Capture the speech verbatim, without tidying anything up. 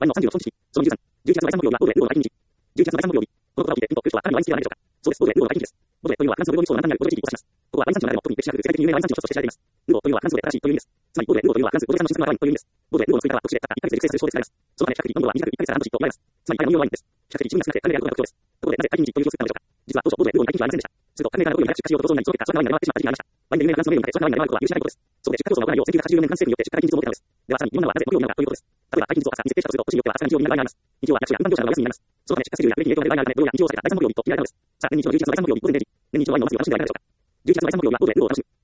ワインのさんじゅうろく本日、そのにじゅうさん、じゅういちがつの第三木曜日は、ボードでルオの解禁日。じゅういちがつの第三木曜日、この言葉を聞いて、ピンと、プルトは、神のワインスキーではないでしょうか。そうです、ボードでルオの解禁日です。ボードでというのは、フランスのルオニソーの南端にあるボード地域を指します。ここはワイン産地の中でも特に歴史ある世界的に有名なワイン産地の一つとして知られています。ルオというのはフランス語で正しいという意味です。つまり、ボードでルオというのはフランス語で産の新作のワインという意味です。ボードでルオの作り方は特殊で、たったいっかげつで熟成する手法で使われます。そのため、比較的飲むのは短くいっかげつから半年と言われます。つまり、彼の飲むワインです。比較的一味が少なくて、金があることが特徴です。ところで、なぜ解禁日という表記を作ったのでしょうか。実は当初、ボードでルオに解禁日はありませんでした。すると、金があることより早く出荷しようと同時にその結果、そのワインが出回ってしまった時期がありました。ワインで有名なフランスのメニューで、そのワインが出回ることは許しないことです。そこで、出荷競争が行われるよう、せんきゅうひゃくはちじゅうよねんフランス政府によって出荷解禁日を設けたのです。では、さらに、今のはなぜ木曜日なのかということです。例えば、解禁日を朝に設定したとすると、都市によっては朝が日曜日になる場合があります。日曜は役所や運搬業者がお休みになります。そのため、出荷スケジュールや利益に影響が出る場合があるため、土曜や日曜を避けた第三木曜日と決められたのです。さあ、年日のじゅういちがつの第三木曜日、午前れい時、年日のワインの祭りは楽しんでいただけないでしょうか。じゅういちがつの第三木曜日は、ボードでルオを楽しむ。